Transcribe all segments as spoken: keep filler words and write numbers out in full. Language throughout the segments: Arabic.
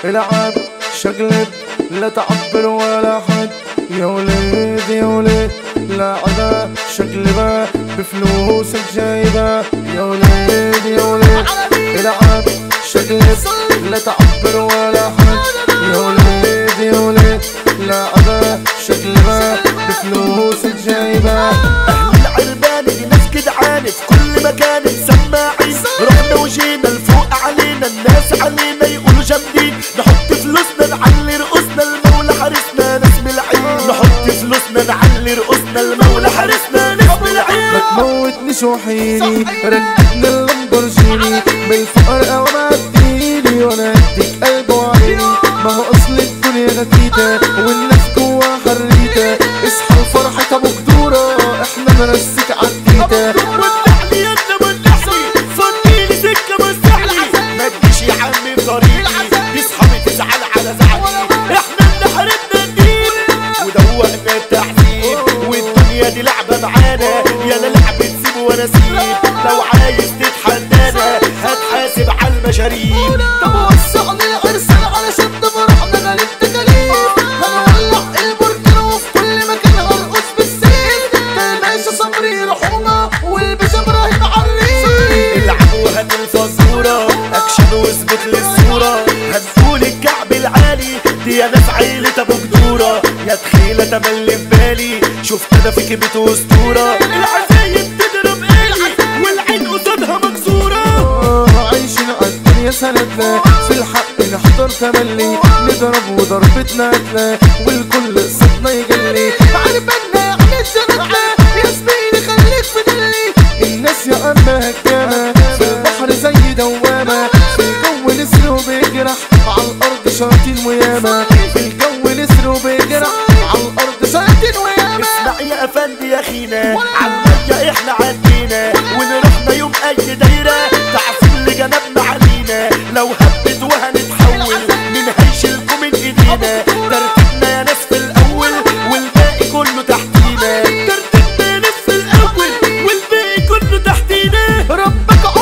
العب شقلب لا تعبر ولا حد يا وليد يا وليد لعبة شقلبة بفلوسك جايبة يا وليد يا وليد العب شقلب لا تعبر ولا حد يا وليد يا وليد لعبة شقلبة بفلوسك جايبة. اهل العرباني دي ناس جدعانة في كل مكان مسماعين، رحنا وجينا الفوق علينا الناس علينا يقولوا جامدين، نحط فلوسنا نعلي رؤوسنا المولى حارسنا ناس بالعين، نحط فلوسنا نعلي رؤوسنا المولى حارسنا ناس بالعين. ما تموتنيش وحيني ركبني اللامبورجيني بالفقر او ما اديني وانا اديك قلب وعيني، ما هو اصل الدنيا غتيتة والناس جوا حريتة، اصحى الفرحة ابو قدورة احنا نرسيك عالتيتة. ودعني يا انت ودعني فضيلي سكة مستحلي، ما تجيش يا عمي بطريقي دي صحابي تزعل على زعلي، احنا اللي حاربنا الدين ودوقنا التحديد، والدنيا دي لعبة معانا يالا لعبة سيب وانا سيب، لو عايز تتحدانا هتحاسب على المشاريب. طب وسعني العرسان علشان تفرحنا للتكاليف، هنولع البركان وفي كل مكان هنقص بالسيف، تلماشة صبري رحومة والباشا ابراهيم عريف. العبوا هات الفزورة اكشن واثبت للصورة، هنقول الكعب العالي دي يا ناس عيلة ابو قدورة، يا تخيلة تملي في بالي شفت انا فيك بيت اسطورة، العزايم تضرب الي والعين قصادها مكسورة. عايشين عالدنيا سندنا في الحق نحضر تملي، نضرب وضربتنا قتلة والكل صوتنا يجلي، عربنا يعني سندنا يا زميلي خليك في دلي، الناس يا اما هجامة في البحر زي دوامة، في الجو نسر وبيجرح عالارض شياطين وياما، في الجو نسر وبيجرح عالارض شياطين وياما. اسمع يا افندي يا خينا عالمية احنا عدينا، ونروحنا يوم اي دايرة تعصيب اللي جنبنا علينا، لو هبت وهنتحول من هيشيلكوا من ايدينا، ترتيبنا يا ناس في الاول والباقي كله تحتينا، ترتيبنا يا ناس في الاول والباقي كله تحتينا. ربك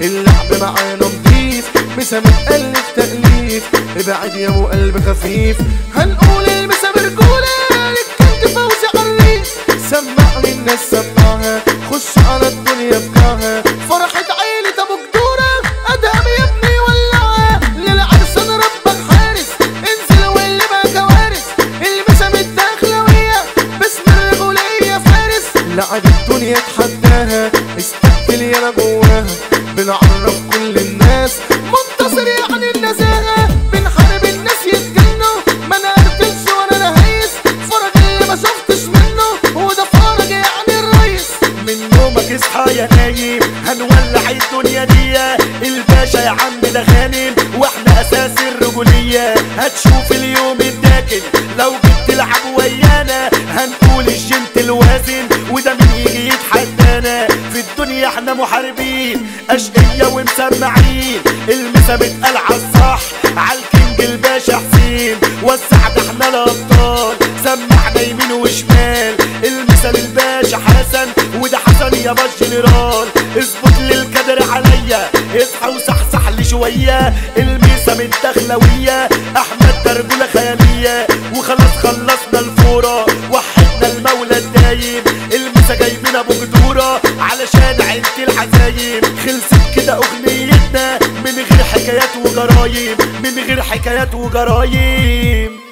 اللعب معانا نضيف مسا متألف تأليف ابعد يا ابو قلب خفيف هنقول المسا برجولة للكنت فوزي عريف سمعني الناس سمعها خش على الدنيا بكاها فرحة عيلة ابو جدورة ادهم يا ابني ولعها للعرس انا ربك حارس انزل واللي بقى كوارث المسا متداخلوية باسم الرجولية فارس لعب الدنيا تحداها استقبل يانا جواها بنعرف كل الناس منتصر يعني النزاهة بنحارب الناس يتجنوا ما نقتلش وانا نهيس فرج اللي ما شفتش منه وده فرج يعني الريس من نومك اصحى يا نايم هنولع الدنيا دي الباشا يا عم ده غانم واحنا اساس الرجولية هتشوف اليوم الداكن لو جيت تلعب ويانا هنقول الجنت الوازن وده مين يجي يتحدانا في الدنيا احنا محاربين اشقية ومسمعين المسا متقال عالصح عالكينج الباشا حسين وسع ده احنا الابطال سمعنا يمين وشمال المسا للباشا حسن وده حسن يا باش جنرال اظبط للكدر عليا اصحى وصحصح لي شويه المسا من دخلويه احمد ده رجوله خياليه وخلاص خلصنا الفوره وحدنا المولى الدايم المسا جايبين ابو جدوره علشان عيلة العزايم خلصت كده اغنيتنا من غير حكايات وجرايم من غير حكايات وجرايم